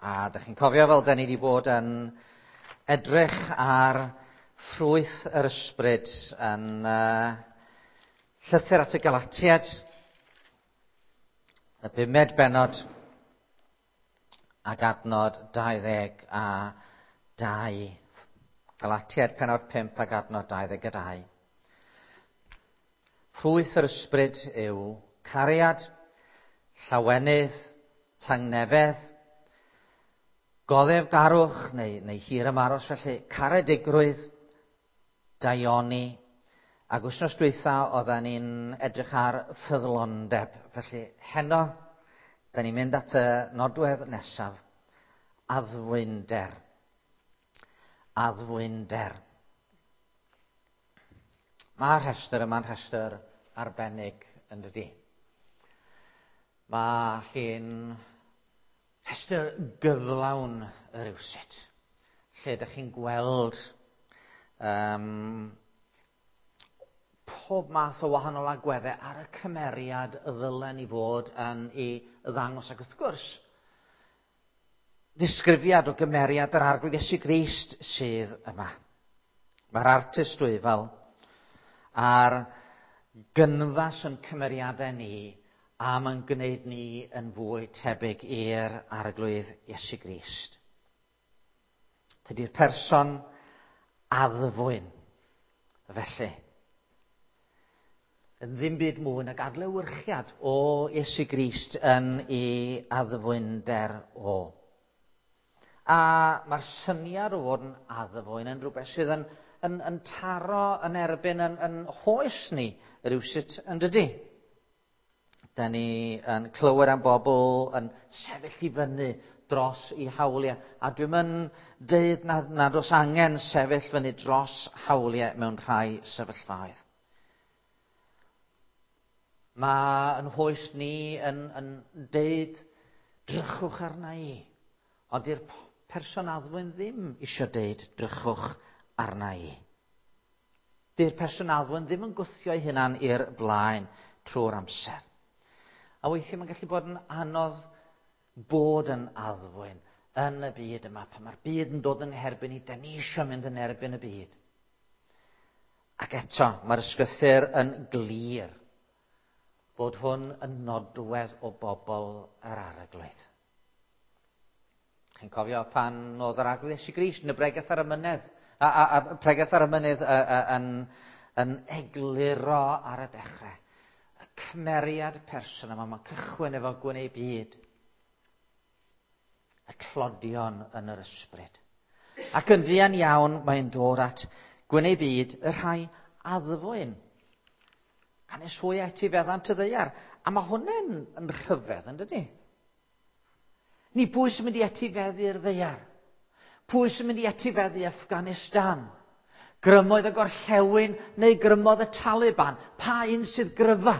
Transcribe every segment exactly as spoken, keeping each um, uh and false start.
A dych chi'n cofio fel da ni wedi bod yn edrych ar ffrwyth yr ysbryd yn uh, llythyr at y Galatiad, y bumed bennod ag adnod dau ddeg a dau. Galatiad pennod pump ag adnod dau ddeg a dau. Ffrwyth yr ysbryd yw cariad, llawenydd, tangnefedd, goddefgarwch neu, neu hir ymaros, felly caredigrwydd, daioni, ac wythnos dwytha oedden ni'n edrych ar ffyddlondeb. Felly heno, da ni'n mynd at y nodwedd nesaf, addfwynder. Addfwynder. Mae'r rhestr yma'n rhestr arbennig yn dydi. Mae hi'n rhestr gyflawn y rywsut, lle ydych chi'n gweld um, pob math o wahanol agweddau ar y cymeriad y ddylen i fod yn ei ddangos. Ac wrth gwrs, disgrifiad o gymeriad yr arglwydd Iesu Grist sydd yma. Mae'r artist dwyfal a'r gynfas yn cymeriadau ni am yn gwneud ni yn fwy tebyg i'r arglwydd Iesu Grist. Tydi'r person addfwyn, felly, yn ddim byd mwy nag adlewyrchiad o Iesu Grist yn ei addfwynder o. A mae'r syniad o fod yn addfwyn yn rhywbeth sydd yn, yn, yn taro yn erbyn yn, yn hoes ni rywsut yn dydi. Da ni yn clywed am bobl yn sefyll i fyny dros eu hawliau. A dwi'n mynd dweud nad, nad oes angen sefyll fyny dros hawliau mewn rhai sefyllfaoedd. Mae yn hoes ni yn, yn dweud drychwch arna i. Ond di'r person addfwyn ddim eisiau dweud drychwch arna i. Di'r person addfwyn ddim yn gwthio'i hunan i'r blaen trwy'r amser. A weithio mae'n gallu bod yn anodd bod yn addfwyn yn y byd yma, pan mae'r byd yn dod yn herbyn i, da ni eisiau mynd yn erbyn y byd. Ac eto, mae'r ysgrythur yn glir bod hwn yn nodwedd o bobl yr arglwydd. Chi'n cofio pan oedd yr arglwydd Iesu Grist yn y bregeth ar y mynydd, a, a, a pregeth ar y mynydd a, a, a, yn, yn egluro ar y dechrau. Cymeriad person yma, mae'n cychwyn efo gwneud byd. Y clodion yn yr ysbryd. Ac yn fuan iawn mae'n dod at gwneud byd y rhai addfwyn. Canes hwy etifeddant y ddeiar. A mae hwnna'n yn rhyfedd, yn dydi? Ni pwy sy'n mynd i etifeddu'r ddeiar? Pwy sy'n mynd i etifeddu Afghanistan? Grymoedd y gorllewin neu grymoedd y Taliban? Pa un sydd gryfa?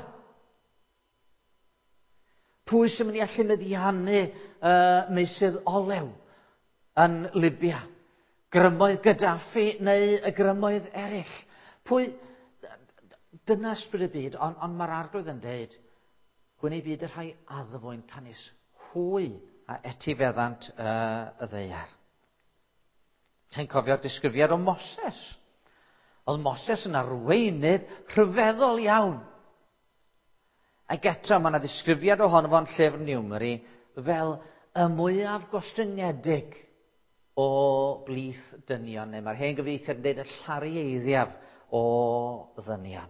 Pwy sy'n mynd i allu meddiannu uh, meysydd olew yn Libya? Grymoedd Gaddafi neu y grymoedd eraill? Pwy... Dyna ysbryd y byd, ond on mae'r arglwydd yn dweud, gwneud byd y rhai addfwyn canis hwy a etifeddant uh, y ddeiar. Chi'n cofio'r disgrifiad o Moses? Oedd Moses yn arweinydd rhyfeddol iawn. Ac eto mae yna ddisgrifiad ohono fo'n llyfr Niwmeri fel y mwyaf gostyngedig o blith dynion. Neu mae'r hen gyfieithiad yn dweud y llarieddiaf o ddynion.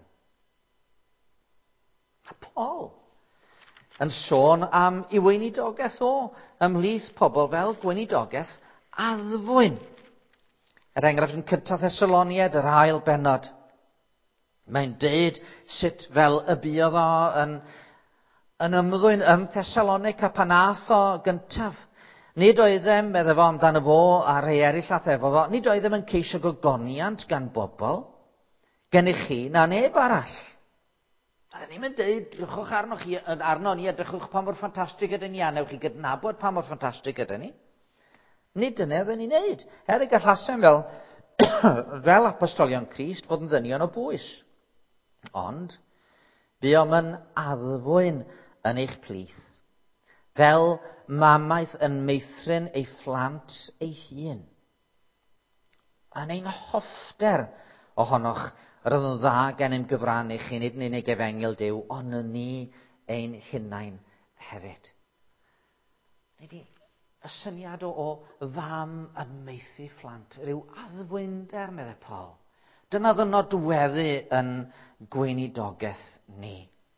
A Paul yn sôn am ei weinidogaeth o ymhlith pobl fel gweinidogaeth addfwyn. Er enghraifft yn cyntaf Thessaloniaid, yr ail bennod. Mae'n deud sut fel y buodd o yn, yn ymddwyn yn Thessalonica pan ath o gyntaf. Nid oeddem, medde fo amdano fo a rhai eraill ath efo fo, nid oeddem yn ceisio gogoniant gan bobl, gennych chi na neb arall. A ni'n mynd deud, drychwch arno, chi, arno ni a drychwch pa mor ffantastig ydyn ni, a newch chi gydnabod pa mor ffantastig ydyn ni. Nid dyna ydyn ni'n neud. Er y gallasem fel, fel apostolion Crist fod yn ddynion o bwys. Ond, buom yn addfwyn yn eich plith. Fel mamaeth yn meithrin ei phlant ei hun. Yn ein hoffter ohonoch yr yn dda gen ein gyfrannu chi, nid yn unig efengil Duw, ond yn ni ein hunain hefyd. Nid i y syniad o, o fam yn meithi phlant, rhyw addfwynder, meddwl Paul. Dyna ddyn nodweddu yn gweinidogaeth ni.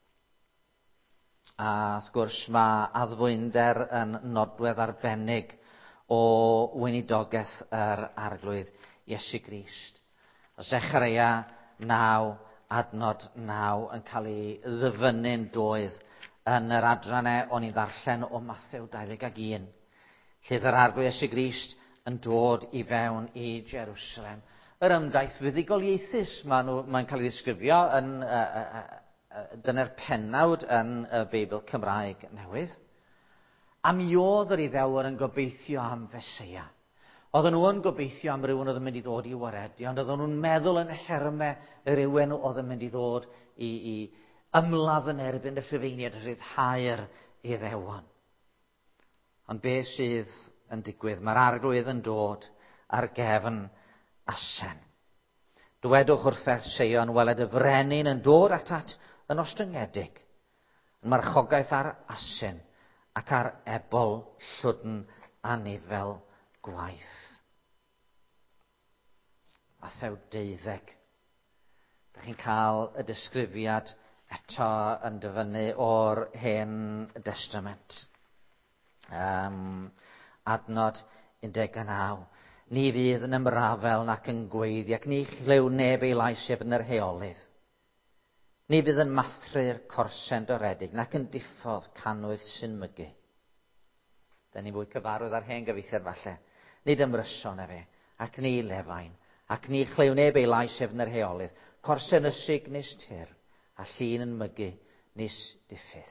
A wrth gwrs mae addfwynder yn nodwedd arbennig o weinidogaeth yr arglwydd Iesu Grist. Secharia naw, adnod naw yn cael ei ddyfynnu'n doedd yn yr adrannau o'n i'n ddarllen o Mathew dau ddeg ac un. Lle yr arglwydd Iesu Grist yn dod i fewn i Jerusalem. Yr ymdaith fuddugoliaethus mae'n ma cael ei ddisgrifio yn uh, uh, uh, dyna'r pennawd yn y Beibl Cymraeg newydd. A mi oedd yr Iddewr yn gobeithio am Feseia. Oedden nhw yn gobeithio am rywun oedd yn mynd i ddod i waredu, ond oedden nhw'n meddwl yn hermau rywun oedd yn mynd i ddod i, i ymladd yn erbyn y Rhufeiniaid, y rhyddhau'r Iddewon. Ond be sydd yn digwydd? Mae'r arglwydd yn dod ar gefn asen. Dywedwch wrth Feseia yn weled y frenin yn dod atat yn ostyngedig, yn marchogaeth ar asen ac ar ebol llwdn anifel gwaith. Mathew deuddeg. Dych chi'n cael y disgrifiad eto yn dyfynnu o'r Hen Testament. Um, adnod un deg a naw. Ni fydd yn ymrafel nac yn gweiddi, ac ni chlew neb ei lais ef yn yr heolydd. Ni fydd yn mathru'r corsen doredig, nac yn diffodd canwyll sy'n mygu. Da ni'n fwy cyfarwydd ar hen gyfeithiad falle. Nid ymryson e fe, ac ni lefain, ac ni chlew neb ei lais ef yn yr heolydd. Corsen ysig nis tyr, a llun yn mygu nis diffydd.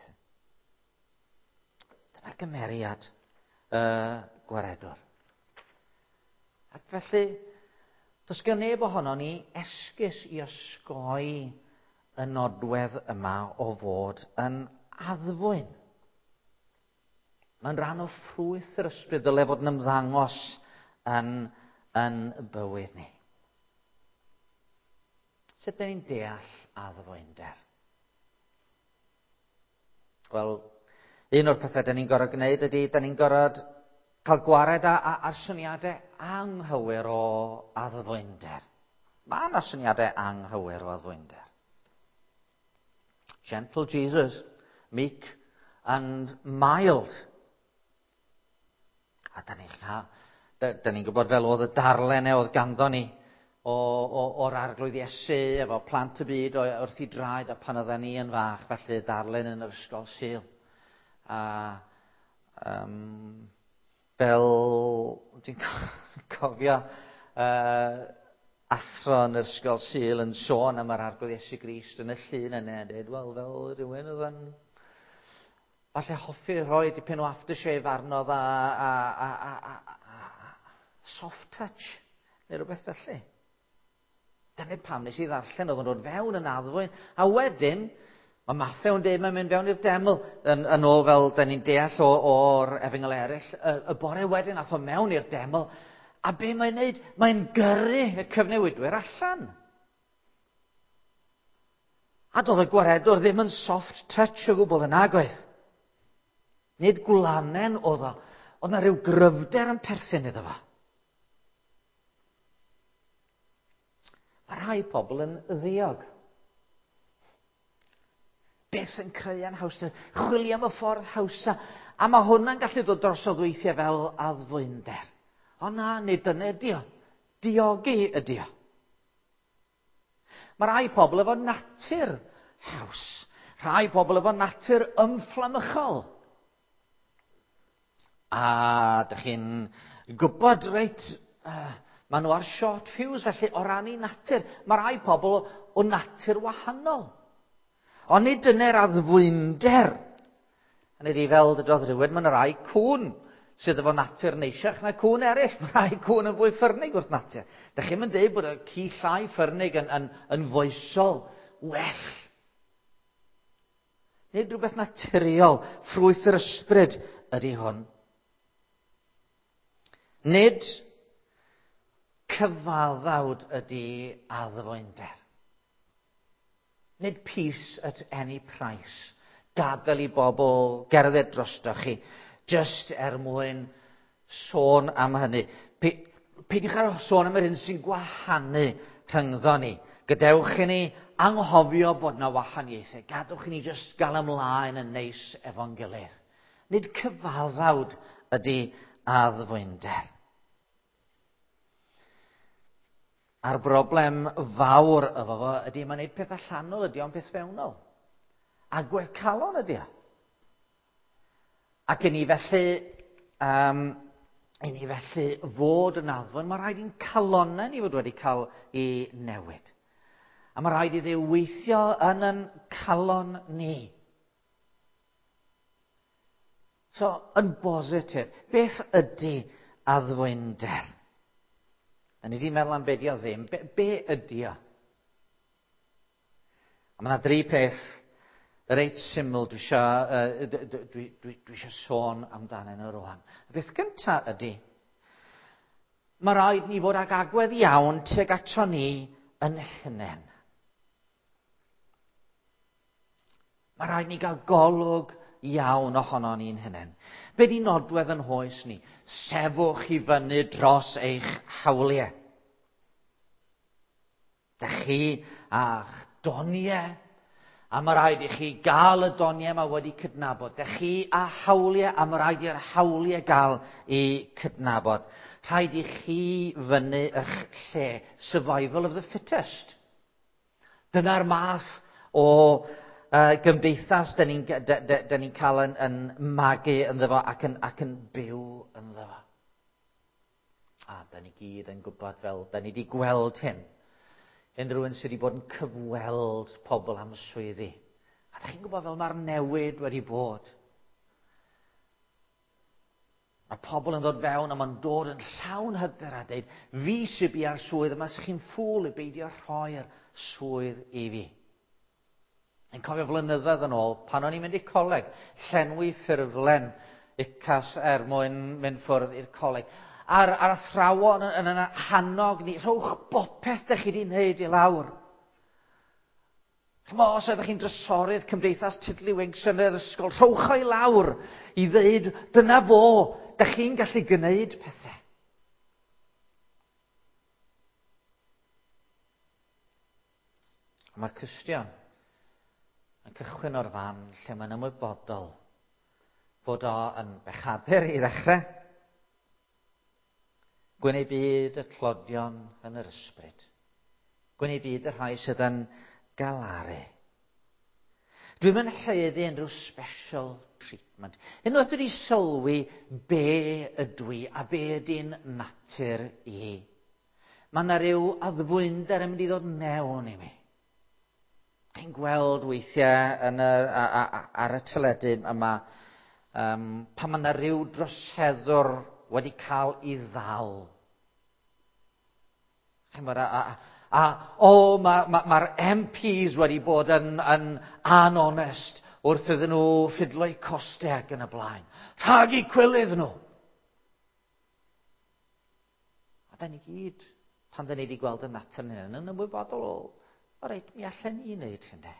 Dyna'r gymeriad y uh, gwaredwr. Ac felly, does gen neb ohono ni esgus i osgoi y nodwedd yma o fod yn addfwyn. Mae'n rhan o ffrwyth yr ysbryd dyle fod yn ymddangos yn, yn bywyd ni. Sut dyn ni'n deall addfwynder? Wel, un o'r pethau dyn ni'n gorfod gwneud ydy, dyn ni'n gorfod cael gwared ar syniadau anghywir o addfwynder. Mae yna syniadau anghywir o addfwynder. Gentle Jesus, meek and mild. A da ni'n cael, da ni'n gwybod fel oedd y darlen e oedd ganddo ni o, o, o'r arglwydd Iesu efo plant y byd wrth i draed a pan oedden ni yn fach, felly darlen yn yr ysgol Sul. A um, fel dwi'n cofio uh, athro yn yr ysgol Sul yn sôn am yr arglwydd Iesu Grist yn y llun yna, dweud, wel, fel rhywun oedd yn falle hoffi rhoi dipyn o aftershave arnodd a, a, a, a, a, a soft touch, neu rhywbeth felly. Dyna pam nes i ddarllen oedd yn dod fewn yn addfwyn. A wedyn, mae Mathew yn dweud mae'n mynd fewn i'r deml, yn, yn ôl fel da ni'n deall o, o'r efengyl eraill, y, y bore wedyn ath o mewn i'r deml, a be mae'n neud? Mae'n gyrru y cyfnewidwyr allan. A doedd y gwaredwr ddim yn soft touch o gwbl yn agwedd. Nid gwlanen oedd o, oedd yna rhyw gryfder yn perthyn iddo fo. Mae rhai pobl yn ddiog. Beth yn creu anhawster? Chwilio am y ffordd hawsa. A mae hwnna'n gallu dod drosodd weithiau fel addfwynder. O na, nid dyna ydi o. Diogi ydi o. Mae rhai pobl efo natur haws. Rhai pobl efo natur ymfflamychol. A dych chi'n gwybod reit, uh, maen nhw ar short fuse, felly o rannu natur. Mae rhai pobl o natur wahanol. Ond nid dyna'r addfwynder. Yn ydi fel dydodd rhywun, mae'n rhai cwn sydd efo natur neisiach na cwn eraill. Mae rhai cwn yn fwy ffyrnig wrth natur. Dych chi'n mynd dweud bod y ci llai ffyrnig yn, yn, yn foesol well. Nid rhywbeth naturiol, ffrwyth yr ysbryd ydy hwn. Nid cyfaddawd ydy addfwynder. Nid peace at any price. Gadael i bobl gerdded drostoch chi, just er mwyn sôn am hynny. Peidiwch ar sôn am yr hyn sy'n gwahanu rhyngddo ni. Gadewch i ni anghofio bod na wahaniaethau. Gadwch i ni just gael ymlaen yn neis efo'n gilydd. Nid cyfaddawd ydy addfwynder. A'r broblem fawr efo fo ydy mae'n neud peth allanol, ydy o'n peth fewnol. Agwedd calon ydy o. Ac i ni felly, um, i ni felly fod yn addfwyn, mae rhaid i'n calonau ni fod wedi cael ei newid. A mae rhaid i Dduw weithio yn yn calon ni. So, yn bositif, beth ydy addfwynder? A ni wedi meddwl am be di o ddim. Be, be ydy o? A mae yna dri peth reit syml dwi eisiau uh, dwi, dwi, dwi, dwi eisiau sôn amdanyn nhw rwan. Y beth gyntaf ydy, mae rhaid ni fod ag agwedd iawn tuag ato ni yn hunain. Mae rhaid ni gael golwg iawn ohono ni'n hunain. Be di nodwedd yn hoes ni? Sefwch i fyny dros eich hawliau. Dach chi a'ch doniau, a mae rhaid i chi gael y doniau yma wedi cydnabod. Dach chi a hawliau, a mae rhaid i'r hawliau gael eu cydnabod. Rhaid i chi fyny eich lle. Survival of the fittest. Dyna'r math o uh, gymdeithas da ni'n ni cael yn, yn magu ynddo fo ac yn, ac yn byw ynddo fo. A da ni gyd yn gwybod fel, da ni wedi gweld hyn. Unrhyw un sydd wedi bod yn cyfweld pobl am swyddi. A da chi'n gwybod fel mae'r newid wedi bod. Mae pobl yn dod fewn a mae'n dod yn llawn hyder a dweud, fi sydd bi ar swydd yma, sy'ch chi'n ffwl i beidio rhoi'r swydd i fi. Yn cofio flynyddoedd yn ôl, pan o'n i'n mynd i'r coleg, llenwi ffurflen icas er mwyn mynd ffwrdd i'r coleg. Ar, ar athrawon yn yna hannog ni, rhowch bopeth da chi wedi wneud i lawr. Chmo, os ydych chi'n drysorydd Cymdeithas Tidlywinks yn yr ysgol, rhowch o'i lawr i ddeud, dyna fo, da chi'n gallu gwneud pethau. Mae'r Cristion yn cychwyn o'r fan lle mae'n ymwybodol fod o yn bechadur i ddechrau. Gwneud byd y clodion yn yr ysbryd. Gwneud byd y rhai sydd yn galaru. Dwi'n mynd heddi unrhyw special treatment. Unwaith dwi wedi sylwi be ydw i a be ydy'n natur i. Mae yna ryw addfwynder yn mynd i ddod mewn i mi. Chi'n gweld weithiau yn y, a, a, a, ar y teledu yma um, pan mae yna ryw droseddwr wedi cael ei ddal. A, a, a o, mae'r ma, ma M Ps wedi bod yn, yn anonest wrth iddyn nhw ffidlo'u costau ac yn y blaen. Rhag i cwylydd nhw. A da ni gyd, pan da ni wedi gweld y natur yn hyn, yn ymwybodol o, o reit, mi allan ni'n neud hynny.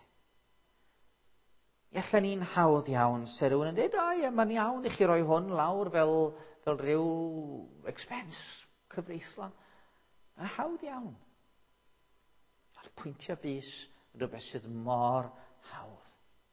Mi allan ni'n hawdd iawn, se rhywun yn dweud, o ie, mae'n iawn i chi roi hwn lawr fel, fel rhyw expense cyfreithlon. Mae'n hawdd iawn. Ar pwyntio bys yn rhywbeth sydd mor hawdd.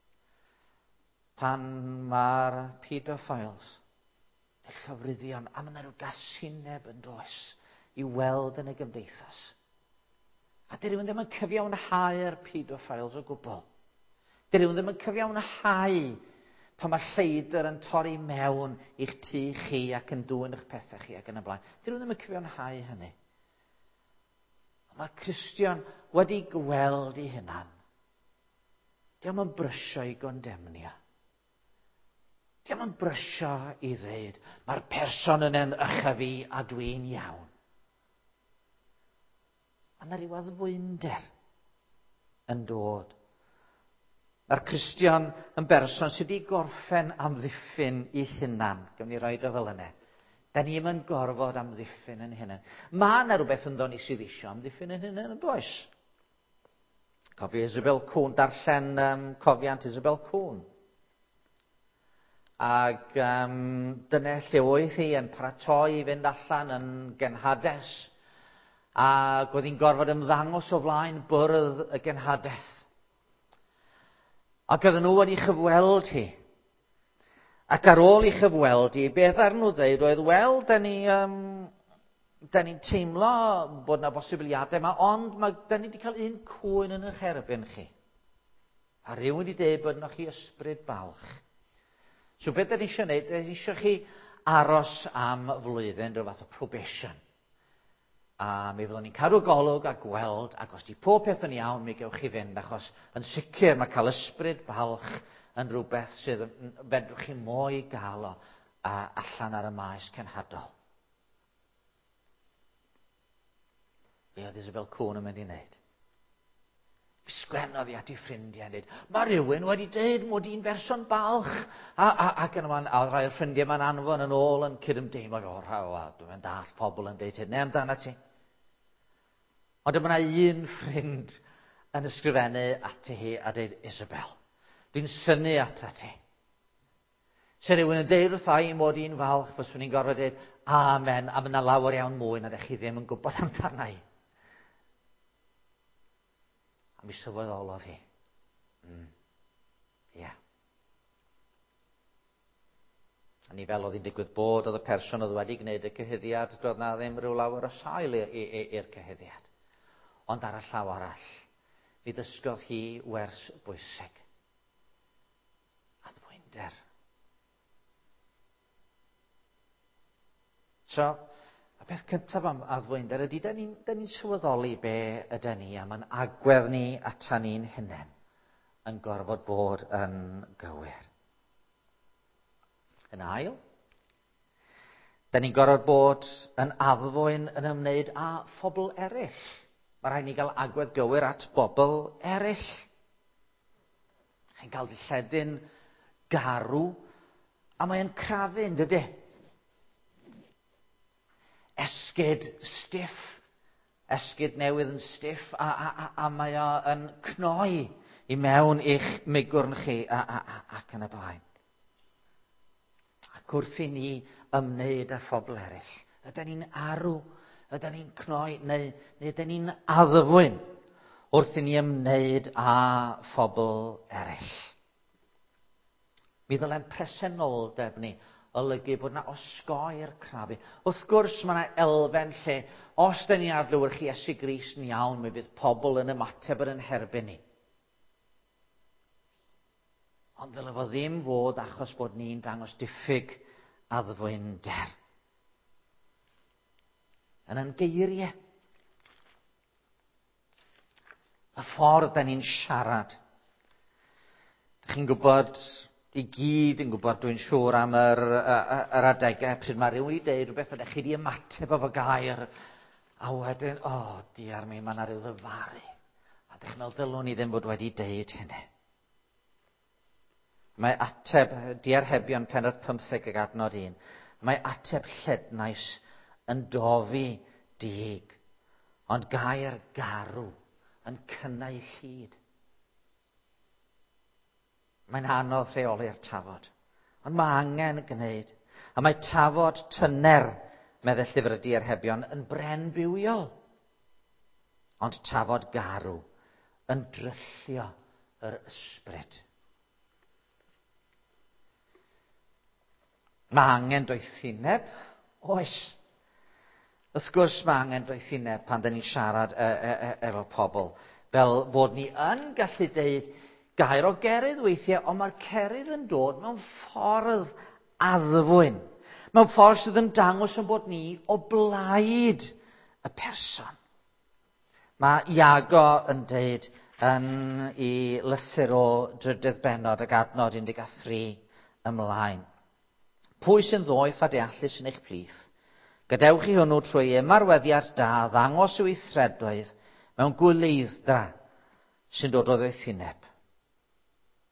Pan mae'r paedophiles, y llofruddion, a mae'n rhyw gasineb yn does i weld yn y gymdeithas. A dy rhywun ddim yn cyfiawnhau'r paedophiles o gwbl. Dy rhywun ddim yn cyfiawnhau pan mae lleidr yn torri mewn i'ch tŷ chi ac yn dwyn eich pethau chi ac yn y blaen. Dy rhywun ddim yn cyfiawnhau hynny. Mae Cristion wedi gweld ei hunan. Diolch yn brysio i gondemnio. Diolch yn brysio i ddweud, mae'r person yna'n ycha fi a dwi'n iawn. A na ryw addfwynder yn dod. Mae'r Cristion yn berson sydd wedi gorffen amddiffyn ei hunan. Gwnawn ni roed o fel yna. Da ni ddim yn gorfod amddiffyn yn hunan. Mae yna rhywbeth yn dod ni sydd eisiau amddiffyn yn hunan yn does. Cofio Isabel Cŵn, darllen um, cofiant Isabel Cŵn. Ac um, dyna lle oedd hi yn paratoi i fynd allan yn genhades. Ac oedd hi'n gorfod ymddangos o flaen bwrdd y genhades. Ac oedden nhw wedi chyfweld hi. Ac ar ôl i chyfweld hi, beth ar nhw ddeud oedd, wel, da ni, um, da ni'n teimlo bod yna bosibiliadau yma, ond ma, da ni wedi cael un cwyn yn eich erbyn chi. A rhywun wedi dweud bod yna chi ysbryd balch. So beth da ni eisiau gwneud, da ni eisiau chi aros am flwyddyn, rhyw fath o probation. A mi fyddwn ni'n cadw golwg a gweld, ac os di pob peth yn iawn, mi gewch chi fynd, achos yn sicr mae cael ysbryd balch yn rhywbeth sydd yn fedrwch chi mwy gael o a, allan ar y maes cenhadol. Be oedd Isabel Cŵn yn mynd i wneud? Fi sgwennodd i at ei ffrindiau yn dweud, mae rhywun wedi dweud mod i'n berson balch. A, a, ac yn yma, a rhai'r ffrindiau mae'n anfon yn ôl yn cydymdeimlo, o, o, dwi'n dall pobl yn dweud hynny amdana ti. Ond yma yna un ffrind yn ysgrifennu ati hi a dweud, Isabel, dwi'n syni ata ti. Se rhywun yn deud wrtha i mod i'n falch, fos fwn i'n gorfod dweud, amen, a myna lawer iawn mwy na ddech chi ddim yn gwybod amdana i. A mi sylweddolodd hi. Mm. Yeah. A ni fel oedd hi'n digwydd bod, oedd y person oedd wedi gwneud y cyhyddiad, doedd na ddim rhyw lawer o sail i'r cyhyddiad. Ond ar y llaw arall, mi ddysgodd hi wers bwysig. Addfwynder. So, y peth cyntaf am addfwynder ydy, da ni'n ni sylweddoli be ydy ni, a mae'n agwedd ni ata ni'n hunain yn gorfod bod yn gywir. Yn ail, da ni'n gorfod bod yn addfwyn yn ymwneud â phobl eraill. Mae rhaid ni gael agwedd gywir at bobl eraill. Chi'n cael lledyn garw, a mae'n crafu'n dydy. Esgyd stiff, esgyd newydd yn stiff, a, a, a, a mae o yn cnoi i mewn i'ch migwrn chi a, a, a, ac yn y blaen. Ac wrth i ni ymwneud â phobl eraill, ydyn ni'n arw, ydyn ni'n cnoi, neu, neu ydyn ni'n addfwyn wrth i ni ymwneud â phobl eraill. Mi ddylem presenoldeb ni olygu bod yna osgoi'r crafu. Wrth gwrs mae yna elfen lle, os da ni'n adlewyrchu Iesu Grist yn iawn, mi fydd pobl yn ymateb yn herbyn ni. Ond ddylai fo ddim fod achos bod ni'n dangos diffyg addfwynder. Yn yn geiriau. Y ffordd da ni'n siarad. Dych chi'n gwybod, i gyd yn gwybod, dwi'n siŵr am yr, yr adegau pryd mae rhywun i dweud rhywbeth ydych chi wedi ymateb efo gair, a wedyn, o, oh, diar mi, mae yna rhyw ddyfaru. A dych chi'n meddwl, dylwn ni ddim bod wedi deud hynny. Mae ateb, diarhebion pennod pymtheg ag adnod un, mae ateb llednais yn dofi dig, ond gair garw yn cynnau llyd. Mae'n anodd rheoli'r tafod, ond mae angen gwneud. A mae tafod tyner, meddwl llyfr y diarhebion, yn bren bywiol. Ond tafod garw yn dryllio yr ysbryd. Mae angen doethineb, oes. Wrth gwrs mae angen doethineb pan da ni'n siarad e, e, e, efo pobl. Fel bod ni yn gallu deud gair o gerydd weithiau, ond mae'r cerydd yn dod mewn ffordd addfwyn. Mewn ffordd sydd yn dangos yn bod ni o blaid y person. Mae Iago yn deud yn ei lythyr o drydydd bennod ag adnod un deg tri ymlaen. Pwy sy'n ddoeth a deallus yn eich plith? Gadewch chi hwnnw trwy ymarweddiad da, ddangos i'w weithredoedd mewn gwleiddra sy'n dod o ddoethineb.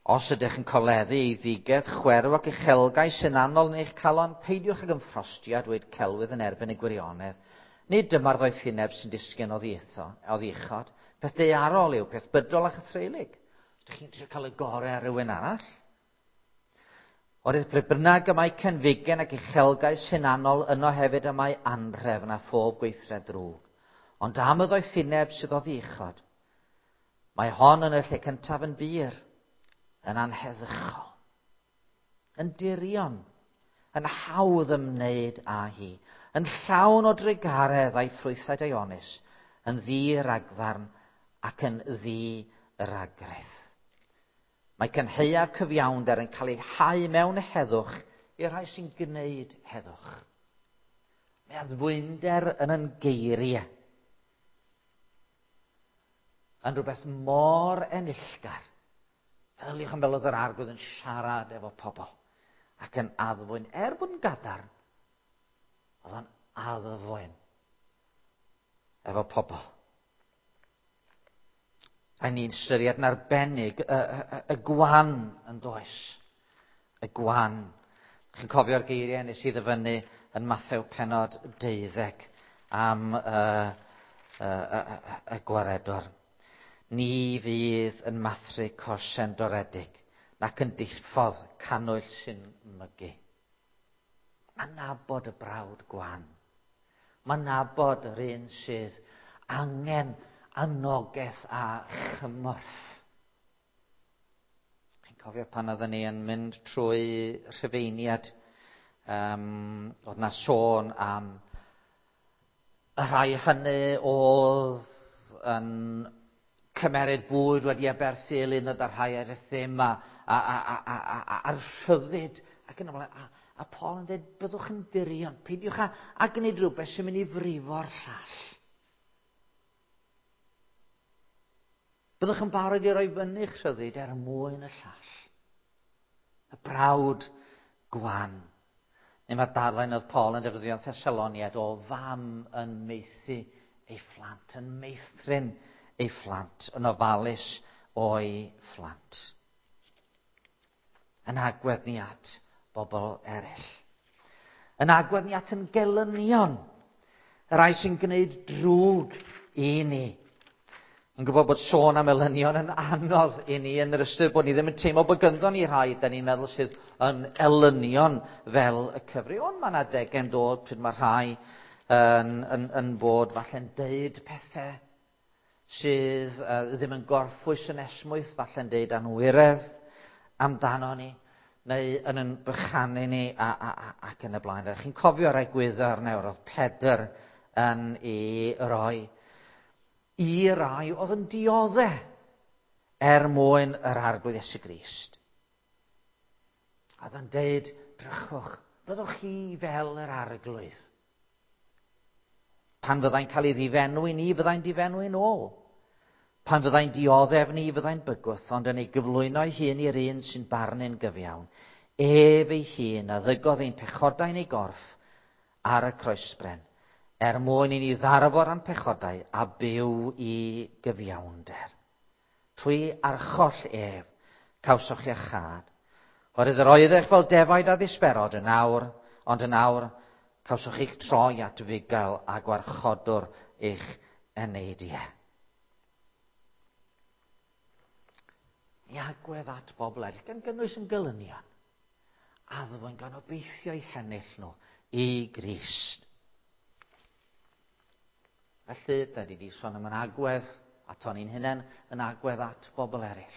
Os ydych yn coleddu ei ddigedd, chwerw ac uchelgais sy'n anol yn eich calon, peidiwch ag ymffrostio a dweud celwydd yn erbyn y gwirionedd. Nid dyma'r ddoethineb sy'n disgyn o ddichod. Peth daearol yw, peth bydol a chythreilig. Ydych chi'n trio cael y gorau ar rywun arall? Orydd ble bynnag y mae cenfigen ac uchelgais sy'n anol, yno hefyd y mae anrhef na phob gweithred drwg. Ond am y ddoethineb sydd o ddichod, mae hon yn y lle cyntaf yn bir, yn anheddychol, yn dirion, yn hawdd ymwneud â hi, yn llawn o drigaredd a'i ffrwythau Dionys, yn ddi-ragfarn ac yn ddi-ragrith. Mae cynheuaf cyfiawnder yn cael ei hau mewn heddwch i'r rhai sy'n gwneud heddwch. Mae addfwynder yn yn geiriau yn rhywbeth mor enillgar. Meddyliwch am fel oedd yr arglwydd yn siarad efo pobl ac yn addfwyn. Er bod yn gadarn, oedd yn addfwyn efo pobl. Rhaid ni'n ystyried yn arbennig y, y, y gwan yn does. Y gwan. Chi'n cofio'r geiriau nes i ddyfynu yn Mathew pennod deuddeg am y, y, y, y, y gwaredwr. Ni fydd yn mathru corsen doredig nac yn diffodd cannwyll sy'n mygu. Mae'n nabod y brawd gwan. Mae'n nabod yr un sydd angen annogaeth a chymorth. Chi'n cofio pan oedden ni yn mynd trwy Rhufeiniad, um, oedd na sôn am y rhai hynny oedd yn cymeryd bwyd wedi aberthu elyn oedd ar rhai eraill ddim a, a, a, a, a, a, a'r rhyddid ac yn ymlaen. A, a Paul yn dweud, byddwch yn dirion, peidiwch a, a gwneud rhywbeth sy'n mynd i frifo'r llall. Byddwch yn barod i roi fyny'ch rhyddid er mwyn y llall. Y brawd gwan. Neu mae darlun oedd Paul yn defnyddio'n Thessaloniad o fam yn meithi ei phlant, yn meithrin ei phlant, yn ofalus o'i phlant. Yn agwedd ni at bobl eraill. Yn agwedd ni at yn gelynion, y rai sy'n gwneud drwg i ni. Yn gwybod bod sôn am elynion yn anodd i ni yn yr ystyr bod ni ddim yn teimlo bod gynddon ni rhai, da ni'n meddwl sydd yn elynion fel y cyfri. Ond mae yna degau'n dod pryd mae rhai yn, yn, yn bod falle'n deud pethau sydd uh, ddim yn gorffwys yn esmwyth, falle'n deud anwyredd amdano ni, neu yn yn bychanu ni a, a, a, ac yn y blaen. Chi'n cofio'r egwyddor nawr, oedd Pedr yn ei roi i rai oedd yn dioddau er mwyn yr arglwydd Iesu Grist. Oedd yn deud, drychwch, byddwch chi fel yr arglwydd. Pan fyddai'n cael ei ddifenwi ni, fyddai'n difenwi nôl. Pan fyddai'n dioddef ni, fyddai'n bygwth, ond yn ei gyflwyno ei hun i'r un sy'n barnu'n gyfiawn. Ef ei hun a ddygodd ein pechodau'n ei gorff ar y croesbren, er mwyn i ni ddarfod a'n pechodau a byw i gyfiawnder. Trwy archoll ef, cawsoch i'ch chad. Oherwydd yr oeddech fel defaid a ddisberod yn awr, ond yn awr cawsoch i'ch troi at fugail a gwarchodwr eich eneidiau. Ni agwedd at bobl eraill, gan gynnwys yn gelynion, addfwyn gan obeithio eu hennill nhw i Grist. Felly, da ni wedi sôn am yn agwedd at o'n i'n hunain, yn agwedd at bobl eraill.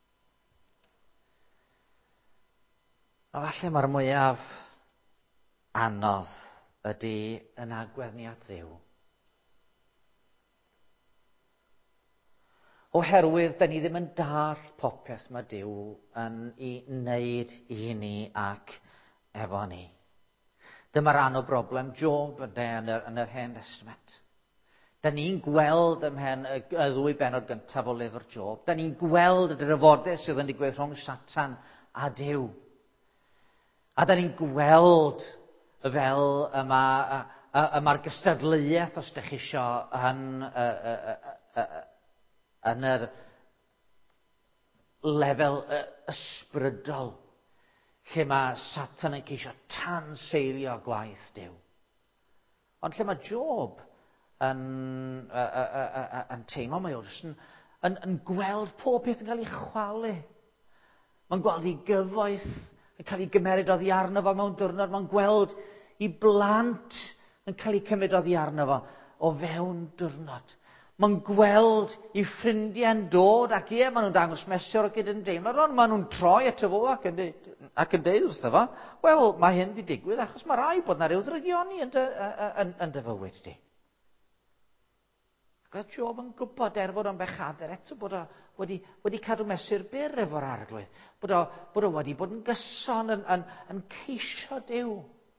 A falle mae'r mwyaf anodd ydy yn agwedd ni at Dduw. Oherwydd, da ni ddim yn dall popeth mae Duw yn ei wneud i ni ac efo ni. Dyma'r rhan o broblem Job yn yr, yn yr Hen Testament. Da ni'n gweld ymhen y, y ddwy benod gyntaf o lyfr Job. Da ni'n gweld y drafodau sydd yn digwydd rhwng Satan a Duw. A da ni'n gweld fel yma, yma'r gystadleuaeth, os ydych chi isio, yn, y, y, y, y, yn yr lefel uh, ysbrydol, lle mae Satan yn ceisio tanseilio gwaith Duw. Ond lle mae Job yn, uh, uh, uh, uh, yn teimlo, mae wrth yn, yn, yn gweld pob peth yn cael ei chwalu. Mae'n gweld ei gyfoeth yn cael ei gymeryd oddi arno fo mewn diwrnod. Mae'n gweld ei blant yn cael ei cymryd oddi arno fo o fewn diwrnod. Mae'n gweld ei ffrindiau'n dod ac ie, maen nhw'n dangos mesur o gyda'n deimlad, ond maen nhw'n troi at y fo ac yn deud, ac yn deud wrtho fo, wel, mae hyn wedi digwydd achos mae rai bod yna ryw ddrygioni yn dy, yn, yn dy fywyd di. Ac oedd Job yn gwybod er fod o'n bechader eto bod o wedi, wedi cadw mesur byr efo'r arglwydd, bod o, bod o wedi bod yn gyson, yn, yn, yn ceisio Duw.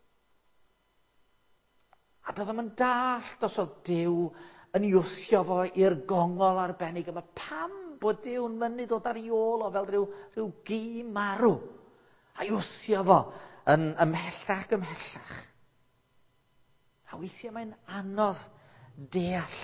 A doedd o'n dallt os oedd Duw yn ei wthio fo i'r gongol arbennig yma. Pam bod Duw'n mynd ddod ar ei ôl o fel rhyw, rhyw gi marw a i wthio fo yn ymhellach ymhellach. A weithiau mae'n anodd deall.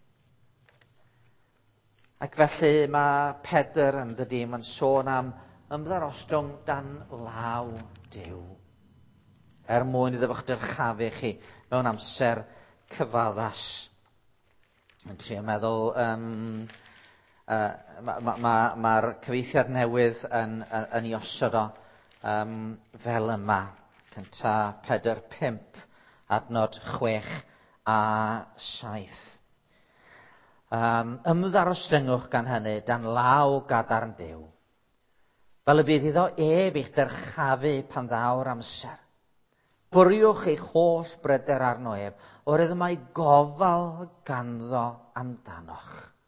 Ac felly mae Pedr yn dydy, mae'n sôn am ymddarostwng dan law Duw. Er mwyn iddo fo'ch dyrchafu chi mewn amser cyfaddas. Yn trio meddwl, um, uh, mae'r ma, ma, ma cyfeithiad newydd yn, yn, yn ei osod o um, fel yma. Cynta Pedr pump, adnod chwech a saith. Um, ymddarostyngwch gan hynny dan law gadarn Duw. Fel y bydd iddo ef eich dyrchafu pan ddaw'r amser. Bwriwch eich holl bryder arno ef, oherwydd mae gofal ganddo amdanoch.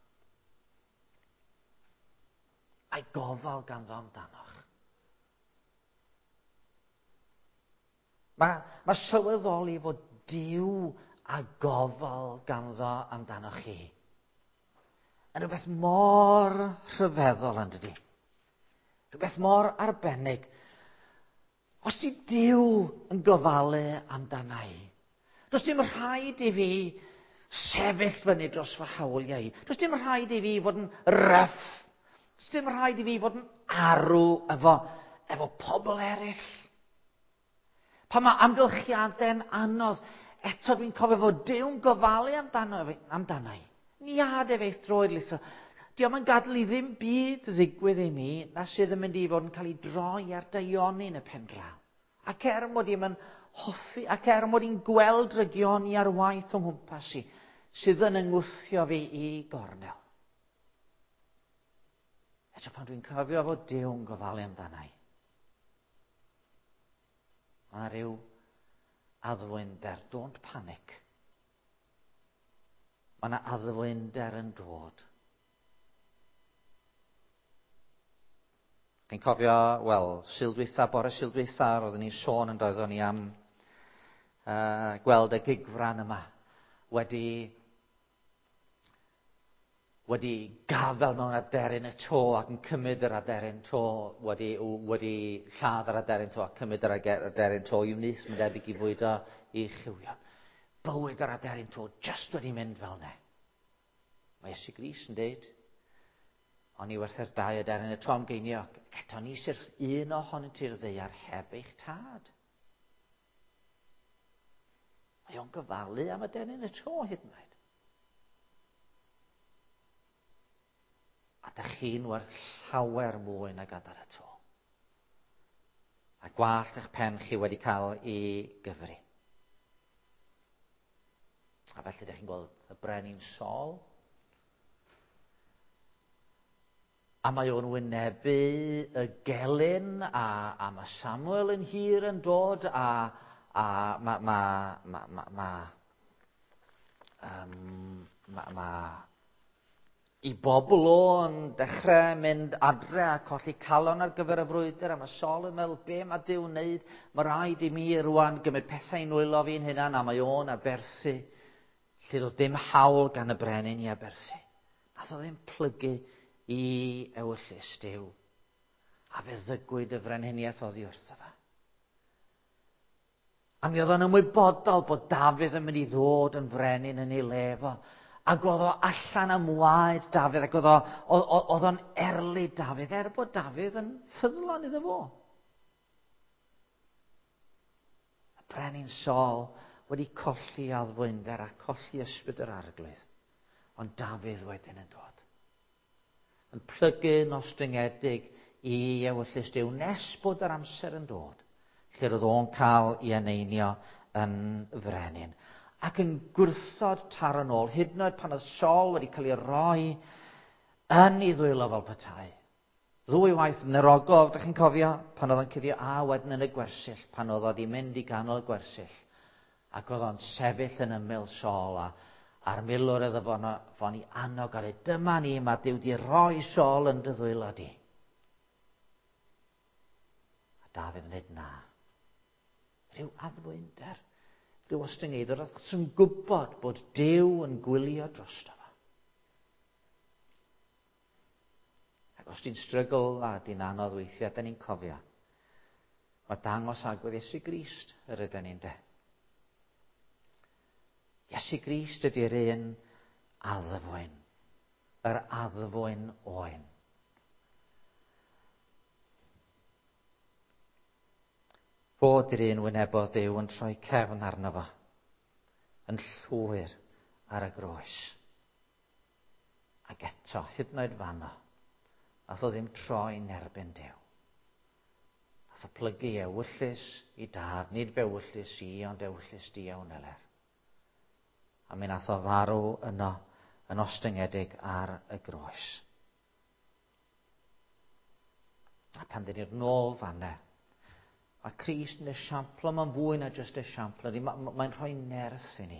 Mae gofal ganddo amdanoch. Mae, mae sylweddoli fod Duw a gofal ganddo amdanoch chi yn rhywbeth mor rhyfeddol yn dydy. Rhywbeth mor arbennig. Os di Duw yn gofalu amdanau, does dim rhaid i fi sefyll fyny dros fy hawliau i. Does dim rhaid i fi fod yn ryff. Does dim rhaid i fi fod yn arw efo, efo pobl eraill. Pan mae amgylchiadau'n anodd, eto dwi'n cofio fod Duw'n gofalu amdanau. Ni ad efeith droed litho. Diolch yn gadael i ddim byd ddigwydd i mi, na sydd yn mynd i fod yn cael ei droi ar daioni yn y pen draw. Ac er mod i'n hoffi, ac er mod i'n gweld rygioni ar waith o'n nghwmpas i, sydd yn yngwthio fi i gornel. Eto pan dwi'n cofio fod Duw'n gofalu amdanau. Mae rhyw addwynder, don't panic. Mae yna addwynder yn dod. Chi'n cofio, wel, sildwytha, bore sildwytha, roeddwn ni'n sôn yn doeddwn ni am uh, gweld y gigfran yma wedi wedi gafel mewn aderyn y to ac yn cymryd yr aderyn to, wedi, wedi lladd yr aderyn to ac cymryd yr aderyn to i wneud yn debyg i fwydo i chywio. Bywyd yr aderyn to just wedi mynd fel ne. Mae Iesu Grist yn deud, o'n i werth yr dau aderyn y to am geinio, eto ni syrth un ohonynt i'r ddeiar heb eich tad. Mae o'n gofalu am aderyn y to hyd yn oed. A da chi'n werth llawer mwy na gadar y to. A gwallt eich pen chi wedi cael ei gyfri. A felly da chi'n gweld y brenin Saul. A mae o'n wynebu y gelyn, a, a mae Samuel yn hir yn dod, a, a mae ma, ma, ma, ma, um, ma, ma, i bobl o'n dechrau mynd adre a colli calon ar gyfer y frwydr, a mae Saul yn meddwl, be mae Duw'n wneud? Mae rhaid i mi rwan gymryd pethau i nwylo fi'n hynna, a mae o'n aberthu. Lle doedd dim hawl gan y brenin i aberthu. Nath o ddim plygu i ewyllus Duw. A fe ddygwyd y frenhiniaeth oddi wrtho fe. A mi oedd o'n ymwybodol bod Dafydd yn mynd i ddod yn frenin yn ei lefo. Ac oedd o allan am waed Dafydd, ac oedd o, oedd o'n erlyd Dafydd, er bod Dafydd yn ffyddlon iddo fo. Y brenin Saul wedi colli addfwynder a colli ysbryd yr arglwydd. Ond Dafydd wedyn yn dod. Yn plygu nostringedig i ewyllys Duw, nes bod yr amser yn dod, lle roedd o'n cael ei eneinio yn frenin. Ac yn gwrthod taro nôl, hyd yn oed pan oedd Saul wedi cael ei roi yn ei ddwylo fel petai. Ddwy waith yn yr ogof, ydych chi'n cofio, pan oedd o'n cuddio, a wedyn yn y gwersyll, pan oedd o wedi mynd i ganol y gwersyll. Ac oedd o'n sefyll yn ymyl Saul, a a'r milwr iddo fo'n i annog ar ei, dyma ni, mae Duw di roi Saul yn dy ddwylo di. A Dafydd yn dweud na. Rhyw addfwynder, rhyw ostyngeidr, oedd yn gwybod bod Duw yn gwylio drosto fo. Ac os di'n strygl a di'n anodd weithiau, da ni'n cofio. Mae dangos agwedd Iesu Grist yr ydyn ni'n de. Iesu Grist ydy'r un addfwyn, yr addfwyn oen. Fod yr un wynebodd Duw yn troi cefn arno fo, yn llwyr ar y groes. Ac eto, hyd yn oed fanno, nath o ddim troi'n erbyn Duw. Nath o plygu ewyllys i dad, nid bewyllys i, ond ewyllys di awn eler. A mi nath o farw yno yn ostyngedig ar y groes. A pan dyn ni'r nôl fanne, mae Crist yn esiamplo, mae'n fwy na jyst esiamplo. Mae'n ma, rhoi nerth i ni.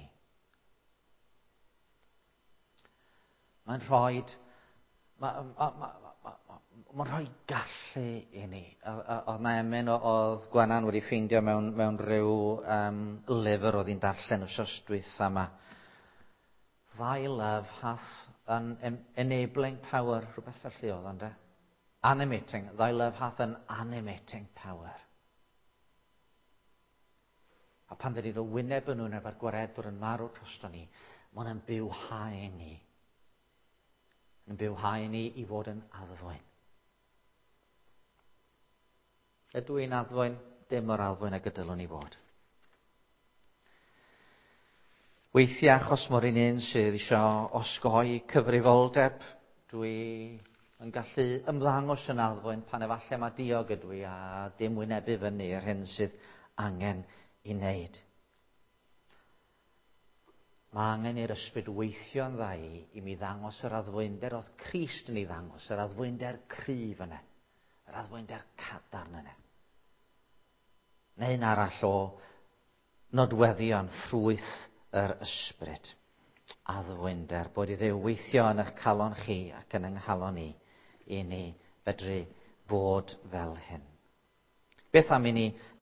Mae'n rhoi, mae'n ma, ma, ma, ma, ma rhoi gallu i ni. Oedd na emyn oedd Gwenan wedi ffeindio mewn, mewn rhyw um, lyfr oedd hi'n darllen wsos dwytha yma. Thy love hath an enabling power, rhywbeth felly oedd ond e? Animating, thy love hath an animating power. A pan dyn ni'n o wyneb yn nhw'n efo'r gwaredwr yn marw drosto ni, mae'n yn bywhau ni. Yn bywhau ni i fod yn addfwyn. Ydw i'n addfwyn? Dim o'r addfwyn a gydylwn ni fod. Weithiau achos mor un un sydd eisiau osgoi cyfrifoldeb, dwi yn gallu ymddangos yn addfwyn pan efallai mae diog ydw i a dim wynebu fyny yr hyn sydd angen i wneud. Mae angen i'r ysbryd weithio yn dda i, i mi ddangos yr addfwynder oedd Crist yn ei ddangos, yr addfwynder cryf yna, yr addfwynder cadarn yna. Neu'n arall o nodweddion ffrwyth yr ysbryd. Addfwynder, bod i Dduw weithio yn eich calon chi ac yn ynghalon ni, i ni fedru bod fel hyn. Beth am i ni